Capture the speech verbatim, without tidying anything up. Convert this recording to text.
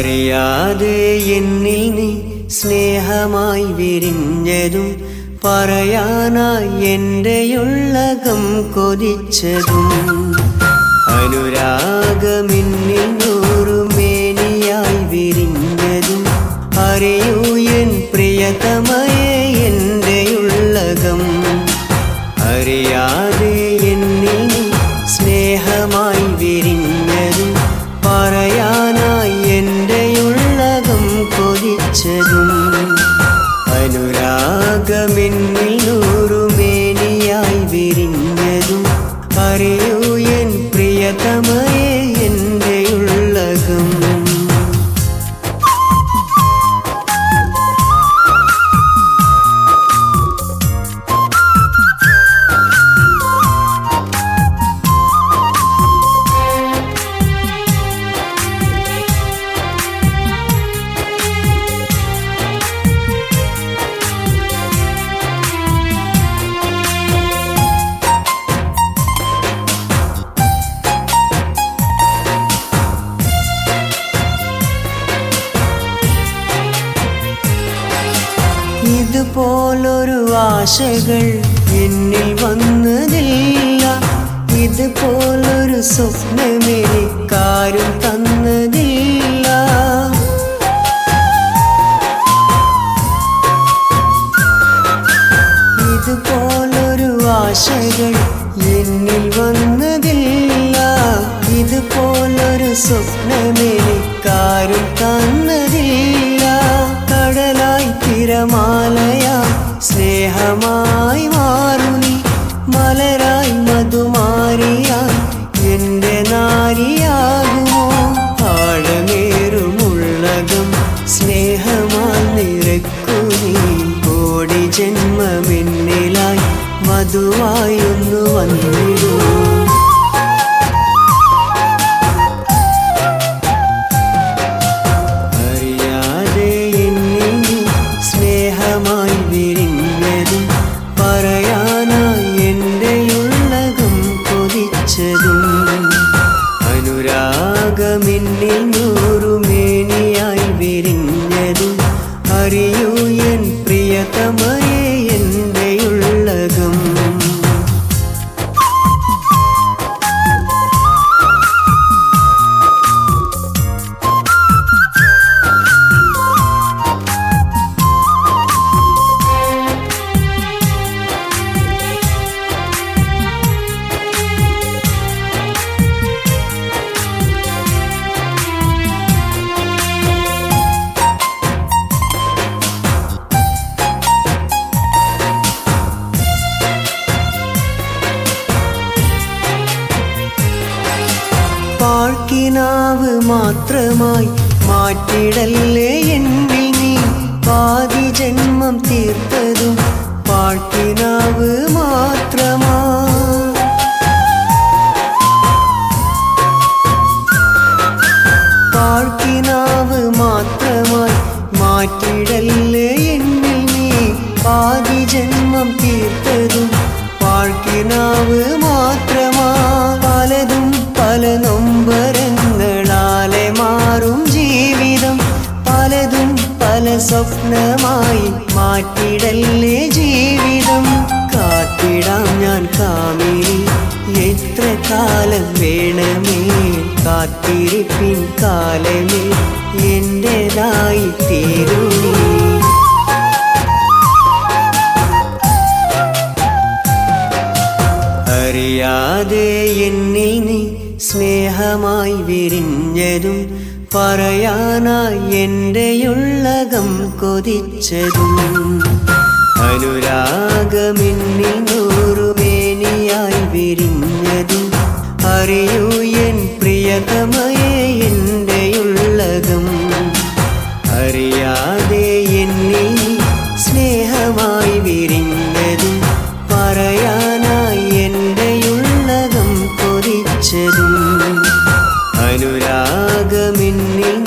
അറിയാതെ എന്നിൽ നീ സ്നേഹമായി വിരിഞ്ഞതും പറയാനായി എന്റെയുള്ളകം കൊതിച്ചതും അനുരാഗമെന്നിൽ നൂറുമേനിയായി വിരിഞ്ഞതും അറിയൂ എൻ പ്രിയതമയേ എന്റെയുള്ളകം. അറിയാതെ എന്നിൽ നീ സ്നേഹമായി വിരിഞ്ഞതും പറയാനായി എന്റെയുള്ളകം കൊതിച്ചതും അനുരാഗമെന്നിൽ നൂറുമേനിയായി വിരിഞ്ഞതും അറിയൂ എൻ പ്രിയതമയേ എന്റെയുള്ളകം. ഇതുപോലൊരു ആശകൾ എന്നിൽ വന്നതില്ല, ഇതുപോലൊരു സ്വപ്നമെനിക്കാരും തന്നതില്ല. ഇതുപോലൊരു ആശകൾ എന്നിൽ വന്നതില്ല, ഇതുപോലൊരു സ്വപ്നമെനിക്കാരും തന്നതില്ല. കടലായി തിരമാലയാ സ്നേഹമായി മാറുനി, മലരായി മധുമാരിയായി എന്റെ നാരിയാകുമോ? ആഴമേറുമുള്ളകം സ്നേഹമായി നിറക്കുനി, കോടി ജന്മമെന്നിലായി മധുവായൊന്നു വന്നിടൂ. അനുരാഗമെന്നിൽ നൂറുമേനിയായി വിരിഞ്ഞതും അറിയൂ എൻ പ്രിയതമയേ എന്റെയുള്ളകം. പാഴ്ക്കിനാവ് മാത്രമായി മാറ്റിടല്ലേ എന്നിൽ നീ, പാതി ജന്മം തീർത്തതും പാഴ്ക്കിനാവ് മാത്രമായി. പാഴ്ക്കിനാവ് മാത്രമായി മാറ്റിടല്ലേ എന്നിൽ നീ, പാതി ജന്മം തീർത്തതും പാഴ്ക്കിനാവ് മാത്രമായി. പലതും പല നൊമ്പരങ്ങളാലെ മാറും ജീവിതം, പലതും പല സ്വപ്നമായി മാറ്റിടല്ലേ ജീവിതം. കാത്തിടാം ഞാൻ കാമിനി എത്ര കാലം വേണമേ, കാത്തിരിപ്പിൻ കാലമേ എന്റേതായി തീരുനി. അറിയാതെ എന്നിൽ നീ സ്നേഹമായി വിരിഞ്ഞതും പറയാനായി എന്റെയുള്ളകം കൊതിച്ചതും അനുരാഗമെന്നിൽ നൂറുമേനിയായി വിരിഞ്ഞതും അറിയൂ എൻ പ്രിയതമയേ എന്റെയുള്ളകം. അറിയാതെ എന്നിൽ നീ സ്നേഹമായി വിരിഞ്ഞതും പറയാനായി എന്റെയുള്ളകം കൊതിച്ചതും അനുരാഗമെന്നിൽ